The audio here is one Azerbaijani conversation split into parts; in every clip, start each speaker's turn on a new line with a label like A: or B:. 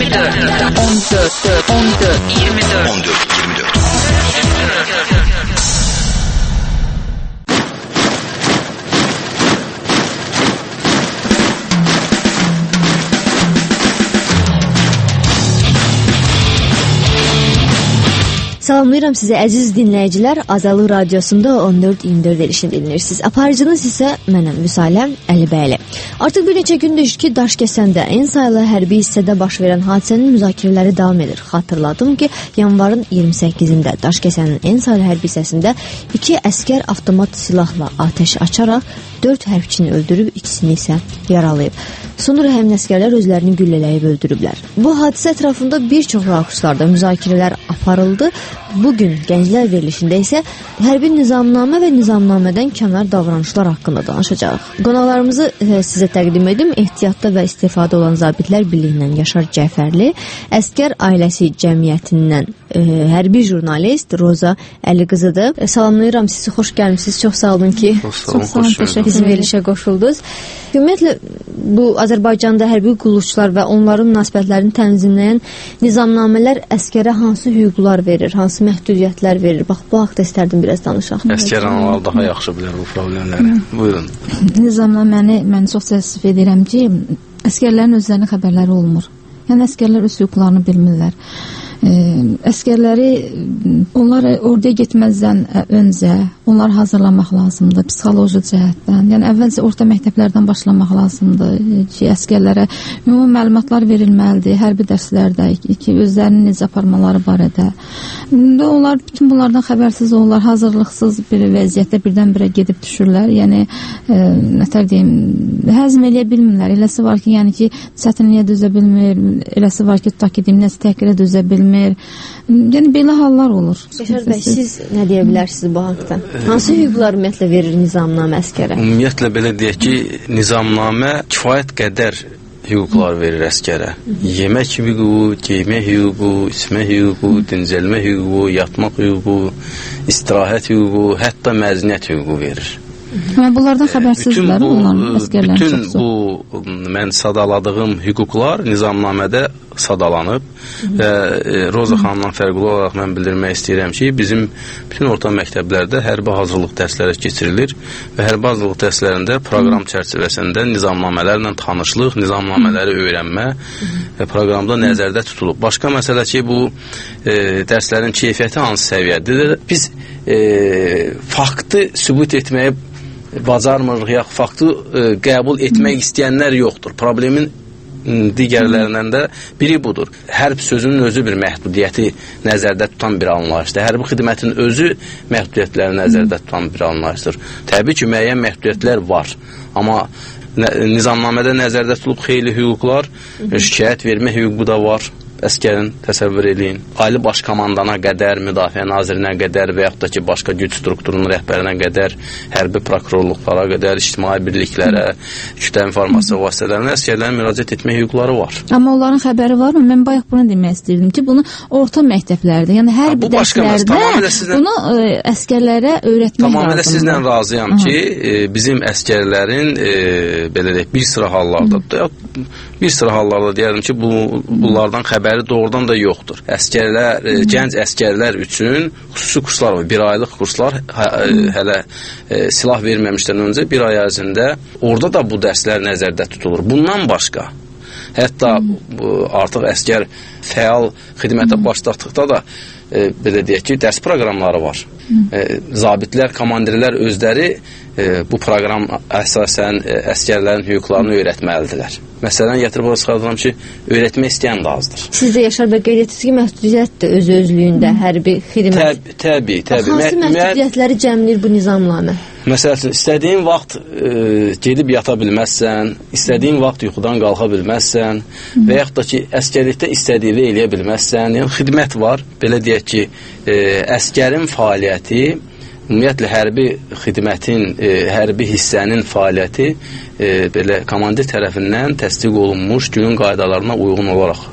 A: Salamlayıram sizi əziz dinləyicilər. Azalı Radiosunda 14-24 verişini dinləyirsiniz. Aparıcınız isə mənəm Vüsalə Əlibəyli. Artıq bir neçə gündür ki, Daşkəsəndə en sayılı hərbi hissədə baş verən hadisənin müzakirələri davam edir. Xatırladım ki, yanvarın 28-də Daşkəsənin en sayılı hərbi hissəsində 2 əskər avtomat silahla atəş açaraq 4 hərbçini öldürüb, ikisini isə yaralayıb. Sonra həmin əskərlər özlərini güllələyib öldürüblər. Bu hadisə ətrafında bir çox rakurslarda müzakirələr aparıldı. Bugün Gənclər verilişində isə hərbi nizamnamə və nizamnamədən kənar davranışlar haqqında danışacağıq. Qonaqlarımızı sizə təqdim edim. Ehtiyatda və istifadə olan zabitlər birliyindən Yaşar Cəfərli, Əskər ailəsi cəmiyyətindən hərbi jurnalist Roza Əliqızıdır. Salamlayıram sizi, xoş gəlmisiniz. Çox sağ olun ki, bizim verilişə qoşuldunuz. Ümumiyyətlə, bu Azərbaycanda hərbi qulluqçular və onların münasibətlərini tənzimləyən nizamnamələr əskərə hansı hüquqlar verir, hansı məhdudiyyətlər verir? Bax, bu haqda istərdim biraz danışaq.
B: Əskər analar daha yaxşı bilər bu problemləri. Buyurun.
C: Nizamnaməni mən çox təəssüf edirəm ki, əskərlərin özlərinin xəbərləri olmur. Yəni, əskərlər öz hüquqlarını bilmirlər. Əskərləri, onlar oraya getməzdən öncə onları hazırlamaq lazımdır psixoloji cəhətdən. Yəni əvvəlcə orta məktəblərdən başlamaq lazımdır ki, əskərlərə ümumi məlumatlar verilməlidir hərbi dərslərdə ki, özlərinin necə aparmaları barədə. Onlar bütün bunlardan xəbərsiz olurlar, hazırlıqsız bir vəziyyətdə birdən-birə gedib düşürlər. Yəni nətər deyim, həzm eləyə bilmirlər. Eləsi var ki, yəni ki, çətinliyə dözə bilmir, eləsi var ki, tutaq ki, nəsə təhqirə dözə bilmir. Yəni belə hallar olur.
A: Yaşar bəy, siz nə deyə bilərsiniz bu haqda? Hansı hüquqlar ümumiyyətlə verir nizamnamə əskərə?
B: Ümumiyyətlə belə deyək ki, nizamnamə kifayət qədər hüquqlar verir əskərə. Yemək hüququ, geymək hüququ, içmək hüququ, dincəlmə hüququ, yatmaq hüququ, istirahət hüququ, hətta məzuniyyət hüququ verir.
C: Amma bunlardan xəbərsizlər onların əskərlərin
B: çoxsu. Bütün bu mən sadaladığım hüquqlar nizamnamədə sadalanıb və Roza xanımdan fərqli olaraq mən bildirmək istəyirəm ki, bizim bütün orta məktəblərdə hərbi hazırlıq dərsləri keçirilir və hərbi hazırlıq dərslərində proqram çərçivəsində nizamnamələrlə tanışlıq, nizamnamələri öyrənmə proqramda nəzərdə tutulub. Başqa məsələ ki, bu dərslərin keyfiyyəti hansı səviyyədir? Biz faktı sübut etməyə bacarmırıq, yaxud faktı qəbul etmək istəyənlər yoxdur. Problemin digərlərindən də biri budur. Hərb sözünün özü bir məhdudiyyəti nəzərdə tutan bir anlayışdır. Hərbi xidmətin özü məhdudiyyətləri nəzərdə tutan bir anlayışdır. Təbii ki, müəyyən məhdudiyyətlər var. Amma nizamnamədə nəzərdə tutulub xeyli hüquqlar, şikayət vermə hüququ da var. Əskərin, təsəvvür eləyin. Ali baş komandana qədər, müdafiə nazirinə qədər və yaxud da ki, başqa güc strukturunun rəhbərinə qədər, hərbi prokurorluqlara qədər, ictimai birliklərə, kütlə informasiya vasitələrinə əskərlərin müraciət etmə hüquqları var.
C: Amma onların xəbəri var mı? Mən bayaq bunu demək istəyirdim ki, bunu orta məktəblərdə, yəni hərbi dərslərdə bunu əskərlərə öyrətmək lazımdır.
B: Tamamilə sizlə razıyam ki, bizim əskərlərin belə deyək, bir sıra hallarda deyərdim ki, bunlardan xəbəri doğrudan da yoxdur. Əskərlər, gənc əskərlər üçün xüsusi kurslar var. 1 aylıq kurslar hələ silah verməmişdən öncə 1 ay ərzində orada da bu dərslər nəzərdə tutulur. Bundan başqa, hətta artıq əskər fəal xidmətə başlatdıqda da belə deyək ki, dərs proqramları var. Zabitlər, komandirlər özləri bu proqram əsasən əskərlərin hüquqlarını öyrətməlidirlər. Məsələn, gətirib orada çıxardıram ki, öyrətmək istəyən də azdır.
A: Siz də Yaşar bəy qeyd etdiniz ki, məhdudiyyətdir öz-özlüyündə hərbi xidmət.
B: Təbii.
A: Hansı məhdudiyyətləri cəmləyir bu nizamnamə?
B: Məsələn, istədiyin vaxt gedib yata bilməzsən, istədiyin vaxt yuxudan qalxa bilməzsən və yaxud da ki, əskərlikdə istədiyini eləyə bilməzsən. Yəni, xidmət var. Belə deyək ki, əskərin fəaliyyəti, ümumiyyətlə hərbi xidmətin, hərbi hissənin fəaliyyəti belə komandir tərəfindən təsdiq olunmuş günün qaydalarına uyğun olaraq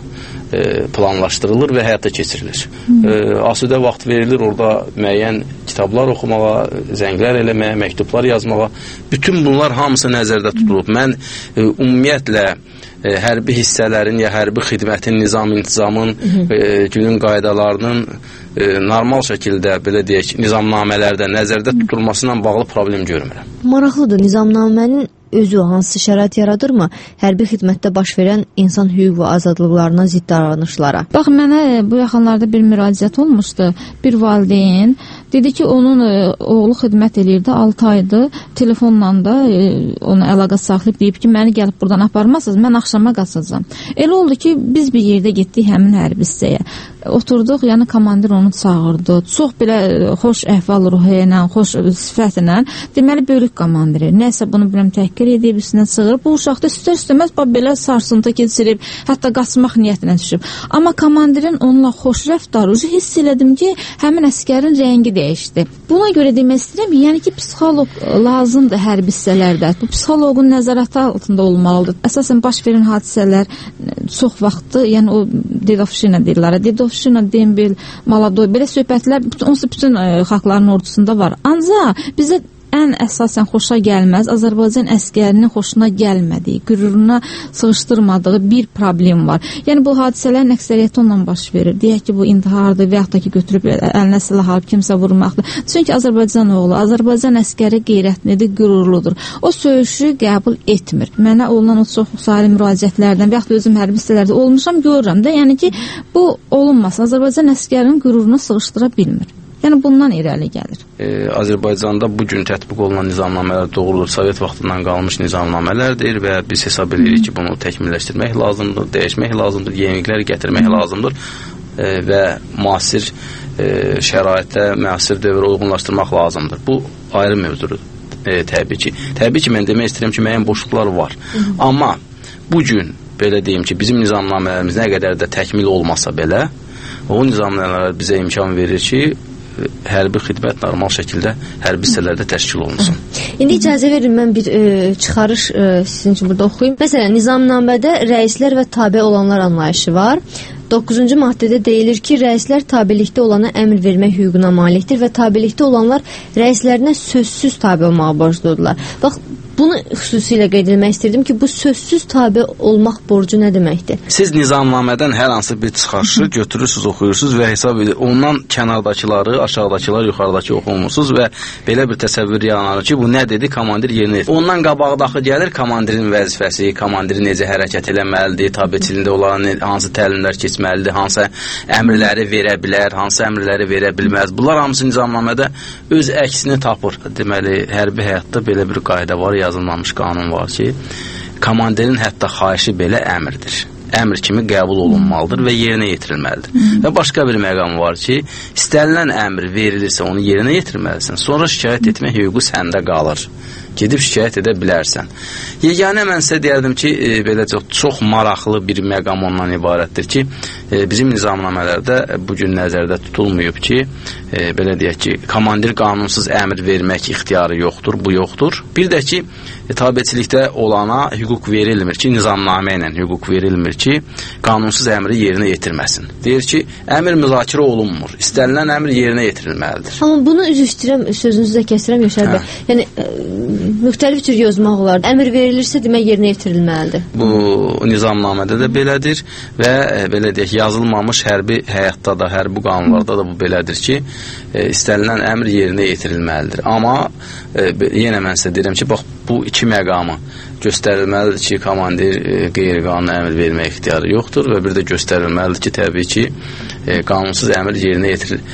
B: planlaşdırılır və həyata keçirilir. Asudə vaxt verilir orada müəyyən kitablar oxumağa, zənglər eləməyə, məktublar yazmağa. Bütün bunlar hamısı nəzərdə tutulub. Mən ümumiyyətlə hərbi hissələrin ya hərbi xidmətin, nizam-intizamın, günün qaydalarının normal şəkildə, belə deyək, nizamnamələrdə nəzərdə tutulmasından bağlı problem görmürəm.
A: Maraqlıdır, nizamnamənin özü hansı şərait yaradırmı hərbi xidmətdə baş verən insan hüquq və azadlıqlarına zidd davranışlara?
C: Bax, mənə bu yaxınlarda bir müraciət olmuşdu. Bir valideyn dedi ki, onun oğlu xidmət eləyirdi, 6 aydır, telefonla da onu əlaqə saxlayıb deyib ki, məni gəlib buradan aparmasınız, mən axşama qaçacağam. Elə oldu ki, biz bir yerdə getdik həmin hərbi hissəyə. Oturduq, yəni komandir onu çağırdı. Çox belə xoş əhval ruhu ilə, xoş sifətlə, deməli bölük komandiri. Nəsə bunu biləm təhqir edib, üstünə çığırıb. Bu uşaq da istər-istəməz belə sarsıntı keçirib, hətta qaçmaq niyyətinə düşüb. Amma komandirin onunla xoş rəftarı, hiss elədim ki, həmin əskərin rəngi dəyişdi. Buna görə demək istəyirəm, yəni ki, psixoloq lazımdır hərbi hissələrdə. Bu psixoloqun nəzarəti altında olmalıdır. Əsasən baş verən hadisələr çox vaxtı, yəni o dedovşina deyirlər, dedovşina, dembil, maladoy, belə söhbətlər bütün xalqların ordusunda var. Ancaq bizə ən əsasən xoşa gəlməz, Azərbaycan əskərinin xoşuna gəlmədiyi, qüruruna sığışdırmadığı bir problem var. Yəni bu hadisələrin əksəriyyəti ondan baş verir. Deyək ki, bu intihardır və yaxud da ki, götürüb əlinə silah alıb kimsə vurmaqdır. Çünki Azərbaycan oğlu, Azərbaycan əskəri qeyrətlidir, qürurludur. O söyüşü qəbul etmir. Mənə olunan o çox sayılı müraciətlərdən və yaxud da özüm hərbi hissələrdə olmuşam, görürəm də, yəni ki, bu olunmasın. Azərbaycan əskərinin qürurunu sığışdıra bilmir. Yəni bundan irəli gəlir.
B: Azərbaycanda bu gün tətbiq olunan nizamnamələr doğrudur, Sovet vaxtından qalmış nizamnamələrdir və biz hesab edirik ki, bunu təkmilləşdirmək lazımdır, dəyişmək lazımdır, yeniliklər gətirmək lazımdır və müasir şəraitə, müasir dövrə uyğunlaşdırmaq lazımdır. Bu ayrı mövzudur, təbii ki. Təbii ki, mən demək istəyirəm ki, müəyyən boşluqlar var. Amma bu gün, belə deyim ki, bizim nizamnamələrimiz nə qədər də təkmil olmasa belə, o nizamnamələr bizə imkan verir ki, hərbi xidmət normal şəkildə hərbi hissələrdə təşkil olunsun.
A: İndi icazə verin, mən bir çıxarış sizin üçün burada oxuyayım. Məsələn, nizamnamədə rəislər və tabe olanlar anlayışı var. 9-cu maddədə deyilir ki, rəislər tabelikdə olana əmr vermək hüququna malikdir və tabelikdə olanlar rəislərinə sözsüz tabe olmağa borcludurlar. Bax, bunu xüsusilə qeyd etmək istirdim ki, bu sözsüz tabe olmaq borcu nə deməkdir?
B: Siz nizamnamədən hər hansı bir çıxarışı götürürsünüz, oxuyursunuz və hesab edir. Ondan kənardakıları, aşağıdakılar, yuxarıdakı oxumursunuz və belə bir təsəvvür yaranır ki, bu nə dedi, komandir yerinə edir. Ondan qabaqdakı gəlir komandirin vəzifəsi, komandir necə hərəkət eləməlidir, tabeçiliyində olan hansı təlimlər keçməlidir, hansı əmrləri verə bilər, hansı əmrləri verə bilməz. Bunlar hamısı nizamnamədə öz əksini tapır. Deməli, hərbi həyatda belə bir qayda var, yazılmamış qanun var ki, komandirin hətta xahişi belə əmrdir. Əmr kimi qəbul olunmalıdır və yerinə yetirilməlidir. Və başqa bir məqam var ki, istənilən əmr verilirsə onu yerinə yetirməlisən, sonra şikayət etmək hüququ səndə qalır. Gedib şikayət edə bilərsən. Yeganə mən sizə deyərdim ki, belə çox maraqlı bir məqam ondan ibarətdir ki, bizim nizamnamələrdə bu gün nəzərdə tutulmuyub ki, belə deyək ki, komandir qanunsuz əmr vermək ixtiyarı yoxdur, bu yoxdur. Bir də ki, tabeçilikdə olana hüquq verilmir ki, nizamnamə ilə hüquq verilmir ki, qanunsuz əmri yerinə yetirməsin. Deyir ki, əmr müzakirə olunmur, istənilən əmr yerinə yetirilməlidir.
A: Amma bunu üzr istəyirəm, sözünüzü də kəsirəm Yaşar bəy. Yəni, müxtəlif cür yozmaq olar. Əmr verilirsə demək yerinə yetirilməlidir.
B: Bu nizamnamədə də belədir və belə deyək, yazılmamış hərbi həyatda da, hərbi qanunlarda da bu belədir ki, istənilən əmr yerinə yetirilməlidir. Amma yenə mən sizə deyirəm ki, bax, bu iki məqamı göstərilməlidir ki, komandir qeyri-qanuni əmr vermək ixtiyarı yoxdur və bir də göstərilməlidir ki, təbii ki, qanunsuz əmr yerinə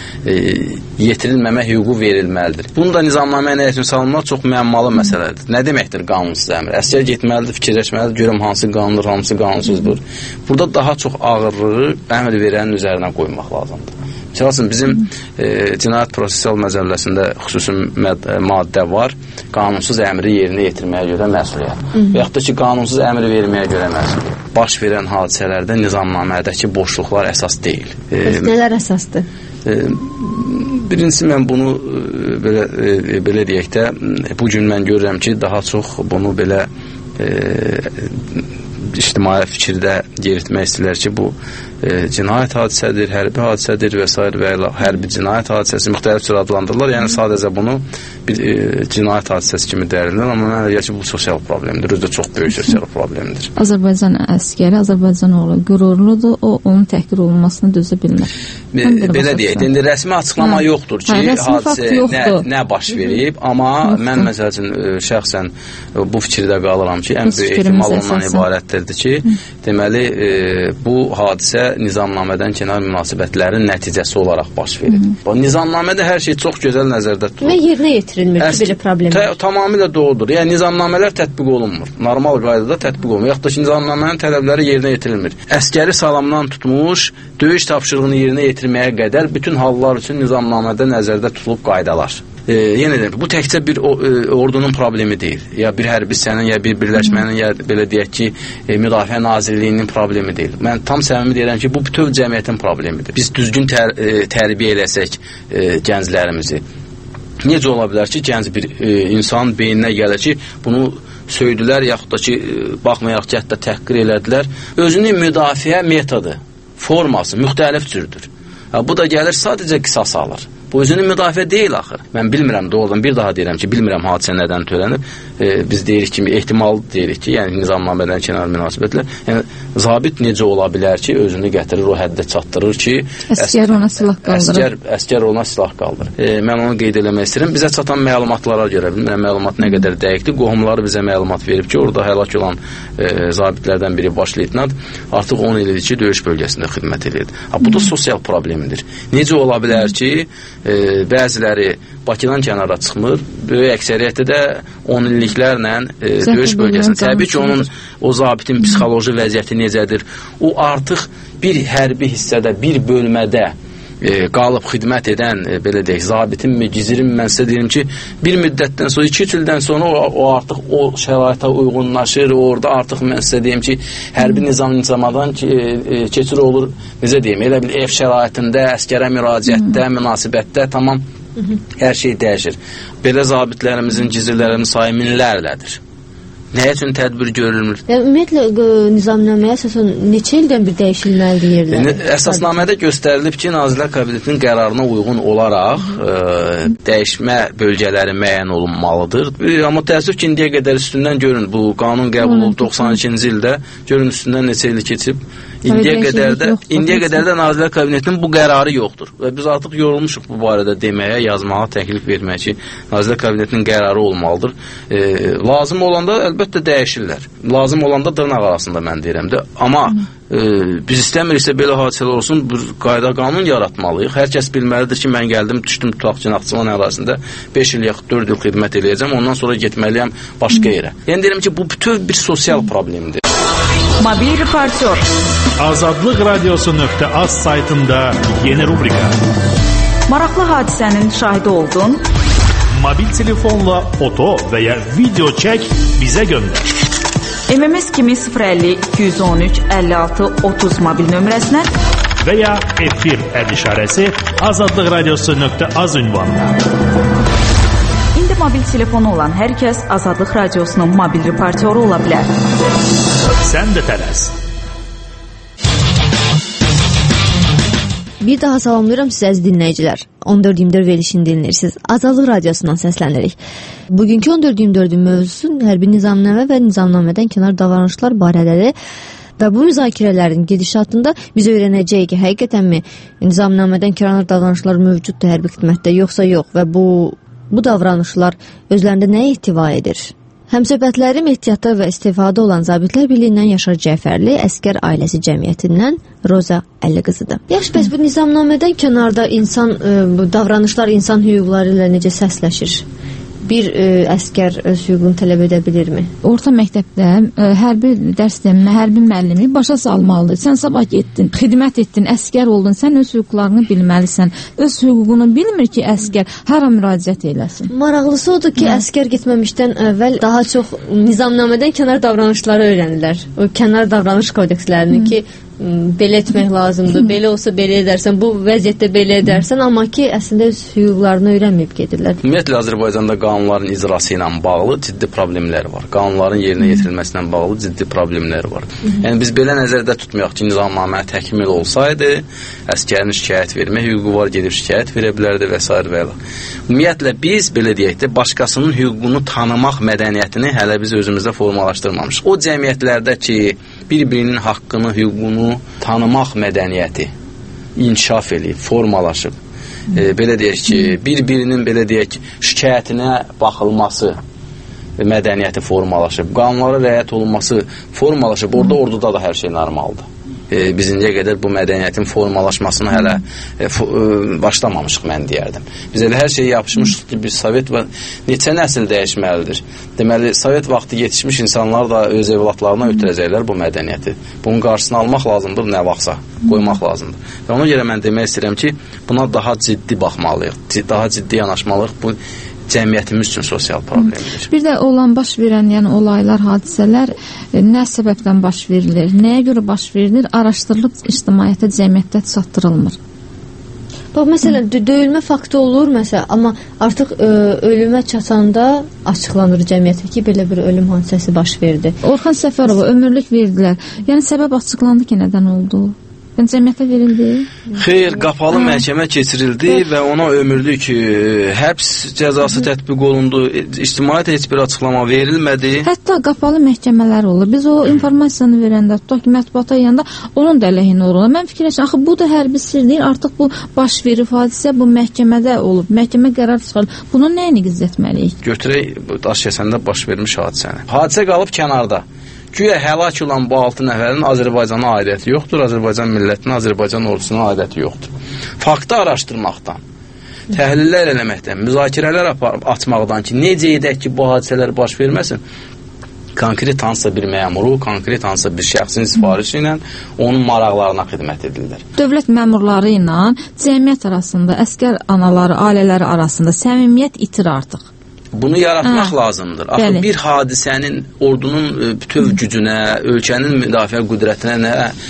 B: yetirilməmə hüququ verilməlidir. Bunu da nizamnaməyə nə üçün salınmaq çox müəmmalı məsələdir. Nə deməkdir qanunsuz əmr? Əsgər getməlidir, fikirləşməlidir, görəm hansı qanundur, hansı qanunsuzdur. Burada daha çox ağırlığı əmr verənin üzərinə qoymaq lazımdır. Məsələn, bizim cinayət prosessual məcəlləsində xüsusi maddə var, qanunsuz əmri yerinə yetirməyə görə məsuliyyət. Və yaxud da ki, qanunsuz əmri verməyə görə məsuliyyət. Baş verən hadisələrdə nizamnamədəki boşluqlar əsas deyil.
A: Nələr əsasdır?
B: Birincisi, mən bunu belə deyək də, bu gün mən görürəm ki, daha çox bunu belə ictimai fikirdə yeritmək istəyirlər ki, bu cinayət hadisədir, hərbi hadisədir və s. və hərbi cinayət hadisəsi müxtəlif cür adlandırırlar. Yəni sadəcə bunu bir cinayət hadisəsi kimi dəyərləndirir, amma mənə gəlir ki, bu sosial problemdir, özü də çox böyük sosial problemdir.
C: Azərbaycan əskəri, Azərbaycan oğlu qürurludur, o onun təhqir olunmasını dözə bilmir.
B: Belə deyək, indi rəsmi açıqlama yoxdur ki, hadisə nə baş verib, amma mən məsəl üçün şəxsən bu fikirdə qalıram ki, ən böyük ehtimal ondan ibarətdir ki, deməli, bu hadisə nizamnamədən kənar münasibətlərin nəticəsi olaraq baş verir. Nizamnamədə hər şey çox gözəl nəzərdə tutulur.
A: Və yerinə yetirilmir ki, belə problem var.
B: Tamamilə doğrudur. Yəni, nizamnamələr tətbiq olunmur. Normal qaydada tətbiq olunmur. Yaxud da ki, nizamnamənin tələbləri yerinə yetirilmir. Əskəri salamdan tutmuş, döyüş tapşırığını yerinə yetirməyə qədər bütün hallar üçün nizamnamədə nəzərdə tutulub qaydalar. Yenə də bu təkcə bir ordunun problemi deyil. Ya bir hərbi hissənin, ya bir birləşmənin, ya belə deyək ki, Müdafiə Nazirliyinin problemi deyil. Mən tam səmimi deyirəm ki, bu bütöv cəmiyyətin problemidir. Biz düzgün tərbiyə eləsək gənclərimizi, necə ola bilər ki, gənc bir insan beyninə gəlir ki, bunu söydülər, yaxud da ki, baxmayaraq ki, hətta təhqir elədilər. Özünün müdafiə metodu, forması müxtəlif cürdür. Bu da gəlir sadəcə qisas alır. Bu özünün müdafiə deyil axır. Mən bilmirəm, doğrudan bir daha deyirəm ki, bilmirəm hadisə nədən törənib. Biz deyirik ki, ehtimal deyirik ki, yəni nizamnamədən kənar münasibətlər. Yəni, zabit necə ola bilər ki, özünü gətirir, o həddə çatdırır ki,
C: əskər ona silah qaldırır.
B: Əskər ona silah qaldırır. Mən onu qeyd eləmək istəyirəm. Bizə çatan məlumatlara görə, bilmirəm, məlumat nə qədər dəqiqdir. Qohumları bizə məlumat verib ki, orada həlak olan zabitlərdən biri baş leytenant artıq 10 ildir ki, döyüş bölgəsində xidmət edir. Bu da sosial problemidir. Necə ola bilər ki, bəziləri Bakıdan kənara çıxmır, böyük əksəriyyəti də 10 illiklərlə döyüş bölgəsində. Təbii ki, onun o zabitin psixoloji vəziyyəti necədir? O artıq bir hərbi hissədə, bir bölmədə qalıb xidmət edən, belə deyək, zabitin gizirin, mən sizə deyim ki, bir müddətdən sonra, 2-3 ildən sonra o artıq o şəraitə uyğunlaşır, orada artıq mən sizə deyim ki, hərbi nizamadan keçir olur, necə deyim, elə bir ev şəraitində, əskərə müraciətdə, münasibətdə, tamam, hər şey dəyişir. Belə zabitlərimizin, gizirlərimizin sayı minlərlədir. Nə üçün tədbir görülmür?
A: Ümumiyyətlə, nizamnaməyə əsasən neçə ildən bir dəyişilməlidir yerlər?
B: Əsasnamədə göstərilib ki, Nazirlər Kabinetinin qərarına uyğun olaraq dəyişmə bölgələri müəyyən olunmalıdır. Amma təəssüf ki, indiyə qədər üstündən görün, bu qanun qəbul olub 92-ci ildə, görün üstündən neçə il keçib. İndiyə qədər də Nazirlər Kabinetinin bu qərarı yoxdur. Və biz artıq yorulmuşuq bu barədə deməyə, yazmağa, təklif verməyə ki, Nazirlər Kabinetinin qərarı olmalıdır. Lazım olanda əlbəttə dəyişirlər. Lazım olanda dırnaq arasında mən deyirəm də. Amma biz istəmiriksə belə hadisələr olsun, qayda qanun yaratmalıyıq. Hər kəs bilməlidir ki, mən gəldim, düşdüm tutaq ki, Naxçıvan ərazisində 5 il yaxud 4 il xidmət eləyəcəm, ondan sonra getməliyəm başqa yerə. Yəni deyirəm ki, bu bütöv bir sosial problemdir.
D: Mobil reportör.
E: Azadlıq Radiosu.az saytında yeni rubrika.
D: Maraqlı hadisənin şahidi oldun.
E: Mobil telefonla foto və ya video çək, bizə göndər.
D: MMS kimi 050 213 56 30 mobil nömrəsinə
E: və ya efir işarəsi Azadlıq Radiosu.az ünvanına.
D: İndi mobil telefonu olan hər kəs Azadlıq Radiosunun mobil reportyoru ola bilər.
E: Sən də tələs.
A: Bir daha salamlayıram sizə əziz dinləyicilər. 14-24 verilişini dinləyirsiniz. Azadlıq Radiosundan səslənirik. Bugünkü 14-24-ün mövzusu hərbi nizamnamə və nizamnamədən kənar davranışlar barədədir. Və bu müzakirələrin gedişatında biz öyrənəcəyik ki, həqiqətənmi nizamnamədən kənar davranışlar mövcuddur hərbi xidmətdə, yoxsa yox və bu davranışlar özlərində nəyə ihtiva edir? Həmsöhbətlərim ehtiyatda və istifadə olan Zabitlər Birliyindən Yaşar Cəfərli, Əskər ailəsi cəmiyyətindən Roza Əlliqızıdır. Yaxşı, bəs bu nizamnamədən kənarda bu davranışlar insan hüquqları ilə necə səsləşir? Bir əskər öz hüququnu tələb edə bilirmi?
C: Orta məktəbdə hərbi dərsləmə, hərbi müəllimi başa salmalıdır. Sən sabah getdin, xidmət etdin, əskər oldun, sən öz hüquqlarını bilməlisən. Öz hüququnu bilmir ki, əskər hara müraciət eləsin.
A: Maraqlısı odur ki, əskər getməmişdən əvvəl daha çox nizamnamədən kənar davranışları öyrənirlər. O kənar davranış kodekslərini ki, belə etmək lazımdır, belə olsa belə edərsən, bu vəziyyətdə belə edərsən, amma ki, əslində öz hüquqlarını öyrənməyib gedirlər.
B: Ümumiyyətlə, Azərbaycanda qanunların icrası ilə bağlı ciddi problemlər var. Qanunların yerinə yetirilməsi ilə bağlı ciddi problemlər var. Yəni, biz belə nəzərdə tutmayaq ki, nizamnamə təkmil olsaydı, əskərin şikayət vermə hüququ var, gedib şikayət verə bilərdi və s. və ilə. Ümumiyyətlə, biz, belə deyək də, başqasının hüququnu tanımaq mədəniyyətini hələ biz özümüzdə formalaşdırmamışıq. O cəmiyyətlərdə ki, bir-birinin haqqını, hüququnu tanımaq mədəniyyəti inkişaf edib, formalaşıb. Belə deyək ki, bir-birinin belə deyək şikayətinə baxılması mədəniyyəti formalaşıb, qanunlara riayət olunması formalaşıb, orada da hər şey normaldır. Biz indiyə qədər bu mədəniyyətin formalaşmasını hələ başlamamışıq, mən deyərdim. Biz elə hər şeyi yapışmışıq ki, biz Sovet və neçə nəsil dəyişməlidir. Deməli, Sovet vaxtı yetişmiş insanlar da öz evlatlarına ötürəcəklər bu mədəniyyəti. Bunun qarşısını almaq lazımdır, nə vaxtsa qoymaq lazımdır. Və ona görə mən demək istəyirəm ki, buna daha ciddi baxmalıyıq, daha ciddi yanaşmalıyıq. Bu cəmiyyətimiz üçün sosial problemdir.
C: Bir də olan baş verən, yəni olaylar, hadisələr nə səbəbdən baş verilir, nəyə görə baş verilir, araşdırılıb ictimaiyyətə, cəmiyyətdə çatdırılmır.
A: Bax, məsələn, döyülmə faktı olur, məsələn, amma artıq ölümə çatanda açıqlanır cəmiyyətə ki, belə bir ölüm hadisəsi baş verdi.
C: Orxan Səfərova ömürlük verdilər. Yəni, səbəb açıqlandı ki, nədən oldu? Cəmiyyətə verildi?
B: Xeyr, qapalı məhkəmə keçirildi və ona ömürlük həbs cəzası tətbiq olundu. İctimaiyyətə heç bir açıqlama verilmədi.
C: Hətta qapalı məhkəmələr olur. Biz o informasiyanı verəndə, tutaq ki, mətbuata yayanda onun da əleyhinə olur. Mən fikirləşirəm, axı bu da hərbi sir deyil, artıq bu baş verib hadisə bu məhkəmədə olub. Məhkəmə qərar çıxarır. Bunun nəyini gizlətməliyik?
B: Götürək Daşkəsəndə baş vermiş hadisəni. Hadisə qalıb kənarda. Güya həlak olan bu 6 nəfərin Azərbaycana aidiyyəti yoxdur, Azərbaycan millətinin, Azərbaycan ordusuna aidiyyəti yoxdur. Faktı araşdırmaqdan, təhlillər eləməkdən, müzakirələr açmaqdan ki, necə edək ki, bu hadisələr baş verməsin, konkret hansısa bir məmuru, konkret hansısa bir şəxsin sifarişi ilə onun maraqlarına xidmət edirlər.
C: Dövlət məmurları ilə cəmiyyət arasında, əskər anaları, ailələri arasında səmimiyyət itir artıq.
B: Bunu yaratmaq lazımdır. Axı bir hadisənin ordunun bütöv gücünə, ölkənin müdafiə qüdrətinə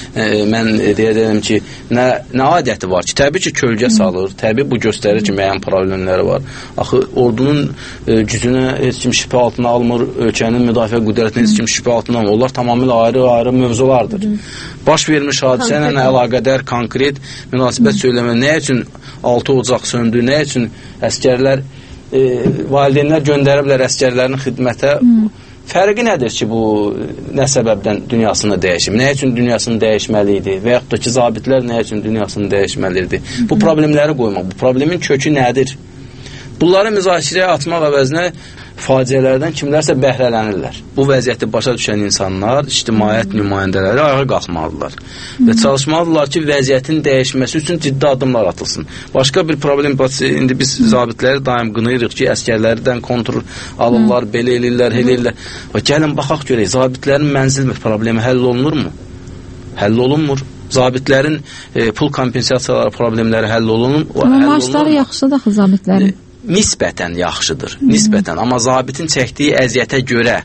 B: mən deyərəm ki, nə adəti var ki, təbii ki, kölgə salır, təbii bu göstərir ki, müəyyən problemləri var. Axı ordunun gücünə heç kim şübhə altına almır, ölkənin müdafiə qüdrətinə heç kim şübhə altına almır. Onlar tamamilə ayrı-ayrı mövzulardır. Baş vermiş hadisə ilə əlaqədar konkret münasibət söyləmə, nə üçün 6 ocaq söndü, nə üçün əskərlər valideynlər göndəriblər əskərlərin xidmətə. Fərqi nədir ki, bu nə səbəbdən dünyasını dəyişib? Nə üçün dünyasını dəyişməli idi? Və yaxud da ki, zabitlər nə üçün dünyasını dəyişməli idi? Bu problemləri qoymaq. Bu problemin kökü nədir? Bunları müzakirəyə atmaq əvəzinə faciələrdən kimlərsə bəhrələnirlər. Bu vəziyyəti başa düşən insanlar, ictimaiyyət nümayəndələri ayağa qalxmalıdırlar və çalışmalıdırlar ki, vəziyyətin dəyişməsi üçün ciddi addımlar atılsın. Başqa bir problem, indi biz zabitləri daim qınayırıq ki, əskərlərdən kontrol alırlar, belə eləyirlər, elə eləyirlər. Və gəlin, baxaq görək, zabitlərin mənzil problemi həll olunurmu? Həll olunmur. Zabitlərin pul kompensasiyaları problemləri həll olunur.
C: Maaşları yaxşıdır axı zabitlərin.
B: Nisbətən yaxşıdır, nisbətən. Amma zabitin çəkdiyi əziyyətə görə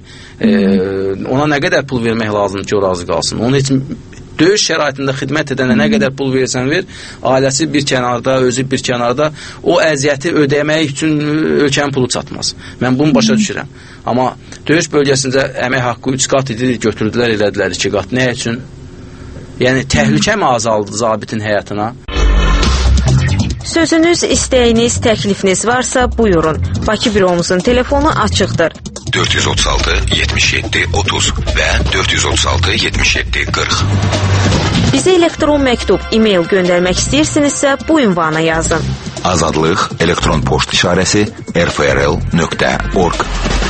B: ona nə qədər pul vermək lazımdır ki, o razı qalsın. Onun üçün döyüş şəraitində xidmət edənə nə qədər pul versən ver, ailəsi bir kənarda, özü bir kənarda, o əziyyəti ödəmək üçün ölkənin pulu çatmaz. Mən bunu başa düşürəm. Amma döyüş bölgəsində əmək haqqı 3 qat idi, götürdülər, elədilər 2 qat. Nə üçün? Yəni, təhlükə mi azaldı zabitin həyatına?
F: Sözünüz, istəyiniz, təklifiniz varsa buyurun. Bakı büromuzun telefonu açıqdır.
G: 436 77 30 və 436 77 40.
F: Bizə elektron məktub, e-mail göndərmək istəyirsinizsə bu ünvana yazın.
G: Azadlıq elektron poçt işarəsi rfrl.org.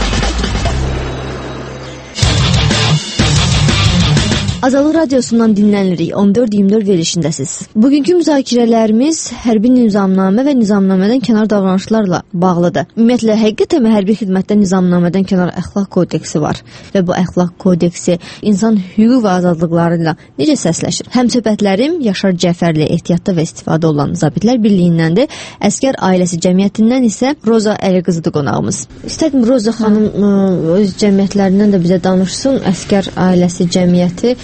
A: Azadlıq radiosundan dinlənirik. 14-24 verilişindəsiz. Bugünkü müzakirələrimiz hərbi nizamnamə və nizamnamədən kənar davranışlarla bağlıdır. Ümumiyyətlə, həqiqətən hərbi xidmətdə nizamnamədən kənar əxlaq kodeksi var və bu əxlaq kodeksi insan hüquq və azadlıqları ilə necə səsləşir? Həmsöhbətlərim Yaşar Cəfərli ehtiyatda və istifadə olan zabitlər birliyindəndir. Əskər ailəsi cəmiyyətindən isə Roza Əliqızıdır qonağımız. İstədim Roza xanım öz cəmiyyətlərindən də bizə danışsın. Əskər ailəsi cəmiyyəti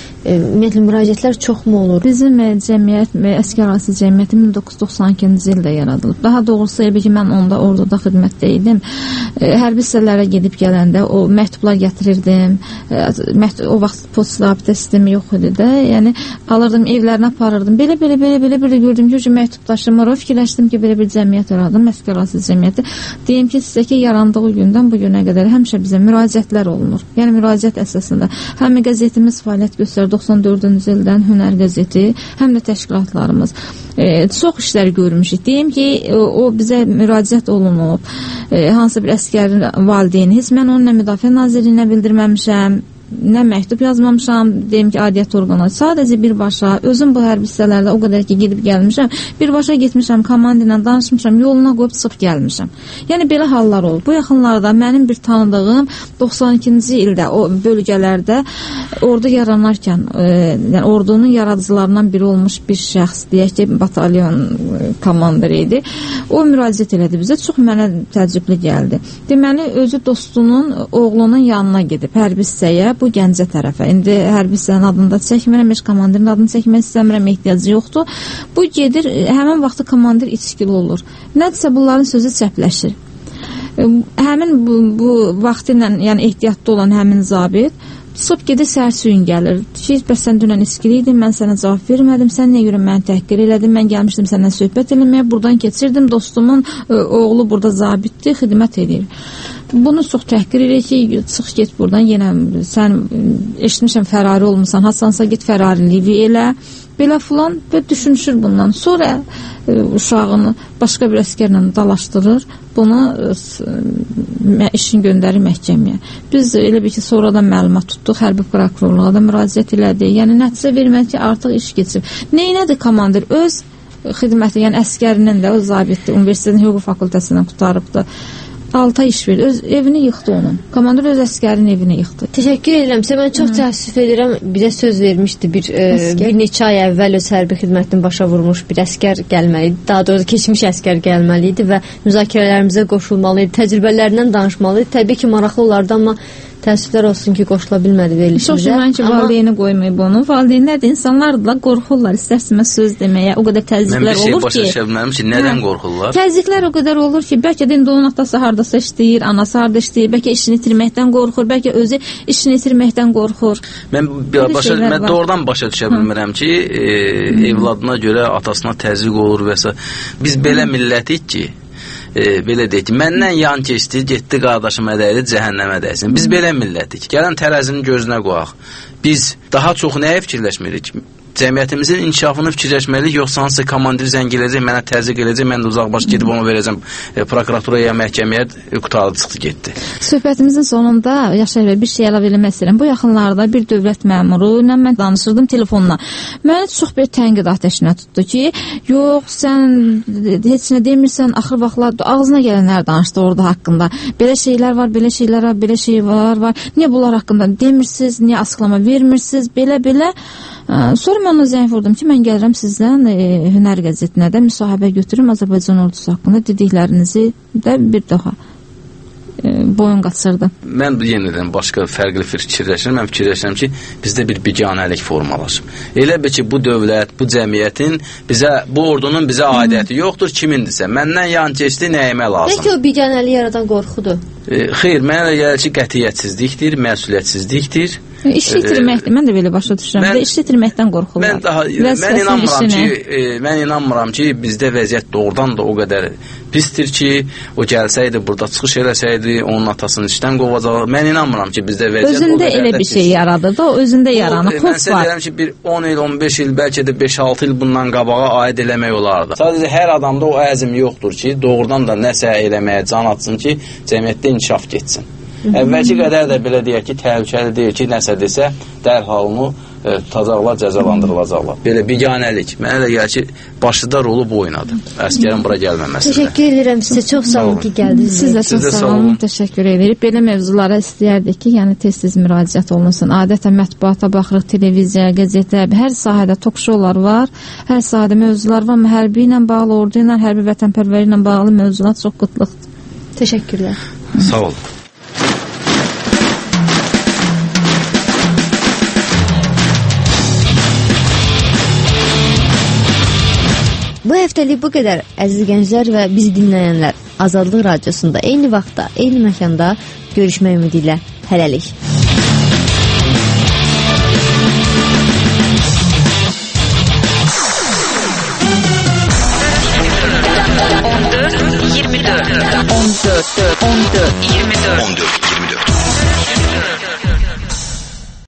A: Ümumiyyətlə müraciətlər çoxmu olur?
C: Bizim cəmiyyət, əsgər arası cəmiyyəti 1992-ci ildə yaradılıb. Daha doğrusu elə ki, mən onda orduda xidmətdə idim. Hərbi hissələrə gedib gələndə o məktublar gətirirdim. O vaxt poçt rabitə sistemi yox idi də. Yəni alırdım, evlərinə aparırdım. Belə gördüm ki, məktub daşımır. Fikirləşdim ki, belə bir cəmiyyət yaradım, əsgər arası cəmiyyəti. Deyim ki, sizə ki, yarandığı gündən bu günə qədər həmişə bizə müraciətlər olunur. Yəni müraciət əsasında həm qəzetimiz fəaliyyət göstərir 94-cü ildən Hünər qəzeti, həm də təşkilatlarımız. Çox işlər görmüşük. Deyim ki, o bizə müraciət olunub. Hansı bir əsgərin valideyni, heç mən onunla Müdafiə Nazirliyinə bildirməmişəm. Nə məktub yazmamışam, deyim ki, aidiyyət orqana. Sadəcə birbaşa, özüm bu hərbi hissələrdə o qədər ki, gedib gəlmişəm, birbaşa getmişəm, komandirlə danışmışam, yoluna qoyub çıxıb gəlmişəm. Yəni, belə hallar olub. Bu yaxınlarda mənim bir tanıdığım 92-ci ildə o bölgələrdə ordu yaranarkən, yəni ordunun yaradıcılarından biri olmuş bir şəxs, deyək ki, batalyon komandiri idi. O müraciət elədi bizə, çox mənə təəccüblü gəldi. Deməli, özü dostunun oğlunun yanına gedib, hərbi hissəyə, bu Gəncə tərəfə. İndi hərbi hissənin adını da çəkmirəm, heç komandirin adını çəkmək istəmirəm, ehtiyacı yoxdur. Bu gedir, həmin vaxtı komandir içkili olur. Nədirsə bunların sözü çəpləşir. Həmin bu vaxtı ilə, yəni ehtiyatda olan həmin zabit çıxıb gedir, səhər-süyün gəlir. Ki, bəs sən dünən iskili idin, mən sənə cavab vermədim, sən nə görə məni təhqir elədin, mən gəlmişdim səndən söhbət eləməyə, buradan keçirdim, dostumun oğlu burada zabitdir, xidmət edir. Bunu çox təhqir edir ki, çıx get buradan, yenə sən eşitmişəm fərari olmuşsan, hasansa get fərariliyi elə, belə filan və düşünüşür bundan. Sonra uşağını başqa bir əsgərlə dalaşdırır, bunu işin göndərir məhkəməyə. Biz elə bir ki, sonradan məlumat tutduq, hərbi prokurorluğa da müraciət elədi. Yəni, nəticə vermədi ki, artıq iş keçib. Neynədir komandir? Öz xidməti, yəni əskərinin də, o zabitdir, universitetin hüquq fakültəsindən qutarıbdır. 6 ay iş verdi. Öz evini yıxdı onun. Komandir öz əskərin evini yıxdı.
A: Təşəkkür edirəm. Mən çox təəssüf edirəm. Bizə söz vermişdi bir neçə ay əvvəl öz hərbi xidmətini başa vurmuş bir əskər gəlməli idi. Daha doğrusu keçmiş əskər gəlməli idi və müzakirələrimizə qoşulmalı idi. Təcrübələrindən danışmalı idi. Təbii ki, maraqlı olardı, amma təəssüflər olsun ki, qoşula bilmədi verilişimizə.
C: Çox şükür ki, valideyni qoymayıb onu. Valideynlər də insanlardılar, qorxurlar istər-istəməz söz deməyə. O qədər təzyiqlər olur ki.
B: Mən bir şey başa düşə bilmərəm ki, nədən qorxurlar?
C: Təzyiqlər o qədər olur ki, bəlkə də indi onun atası hardasa işləyir, anası harda işləyir, bəlkə işini itirməkdən qorxur, bəlkə özü işini itirməkdən qorxur.
B: Mən doğrudan başa düşə bilmirəm ki, evladına görə atasına təzyiq olur və s. Biz belə millətik ki, belə deyək ki, məndən yan keçdi, getdi qardaşıma dəydi, cəhənnəmə dəysin. Biz belə millətik. Gələn tərəzinin gözünə qoyaq. Biz daha çox nəyə fikirləşmirik? Cəmiyyətimizin inkişafını fikirləşməliyik, yoxsa hansı komandir zəng eləyəcək, mənə təzyiq eləyəcək, mən də uzaqbaş gedib onu verəcəm prokuraturaya, məhkəməyə, qutardı çıxdı, getdi.
C: Söhbətimizin sonunda Yaşar bəy bir şey əlavə eləmək istəyirəm. Bu yaxınlarda bir dövlət məmuru ilə mən danışırdım telefonla. Məni çox bir tənqid atəşinə tutdu ki, yox, sən heç nə demirsən, axır vaxtlar ağzına gələnlər danışdı orada haqqında. Belə şeylər var, belə şeylər var, belə şey var. Niyə bunlar haqqında demirsiniz, niyə açıqlama vermirsiniz, belə. Sonra mən ona zəng vurdum ki, mən gəlirəm sizdən Hünər qəzetinə də müsahibə götürüm Azərbaycan ordusu haqqında dediklərinizi də bir daha boyun qaçırdı.
B: Mən yenidən başqa fərqli fikirləşirəm. Mən fikirləşirəm ki, bizdə bir biganəlik formalaşıb. Elə bir ki, bu dövlət, bu cəmiyyətin bizə, bu ordunun bizə aidiyyəti yoxdur, kimindirsə. Məndən yan keçdi, nəyimə lazım.
A: Bəlkə o biganəliyi yaradan qorxudur.
B: Xeyr, mənə gəlir ki, qətiyyətsizlikdir, məsuliyyətsizlikdir.
C: İş itirməkdir. Mən də belə başa düşürəm. İş itirməkdən qorxurlar.
B: Mən inanmıram ki, bizdə vəziyyət doğrudan da o qədər pisdir ki, o gəlsəydi, burada çıxış eləsəydi, onun atasını işdən qovacaq. Mən inanmıram ki, bizdə vəziyyət o qədər
C: özündə elə bir şey yaradır da, o özündə yaranır.
B: Mən sizə deyirəm ki, bir 10 il, 15 il, bəlkə də 5-6 il bundan qabağa aid eləmək olardı. Sadəcə hər adamda o əzm yoxdur ki, doğrudan da nəsə eləməyə can atsın ki, cəmiyyətdə inkişaf getsin. Əvvəlki qədər də belə deyək ki, təhlükəli deyil ki, nəsə desə, dərhal onu tutacaqlar, cəzalandırılacaqlar. Belə biganəlik. Mənə də gəlir ki, başlıda rolu bu oynadı. Əskərin bura gəlməməsində.
A: Təşəkkür edirəm sizə. Çox sağ olun ki, gəldiniz.
C: Siz də çox sağ olun. Təşəkkür edirik. Belə mövzulara istəyərdik ki, yəni tez-tez müraciət olunsun. Adətən mətbuata baxırıq, televiziya, qəzetə, hər sahədə tok-şolar var. Hər sahədə mövzular var. Hərbi ilə bağlı, ordu ilə, hərbi vətənpərvərlik ilə bağlı mövzular çox qıtlıqdır.
A: Təşəkkürlər.
B: Sağ olun.
A: həftəlik bu qədər əziz gənclər və bizi dinləyənlər. Azadlıq Radiosunda eyni vaxtda, eyni məkanda görüşmək ümidi ilə hələlik.
F: On dörd 24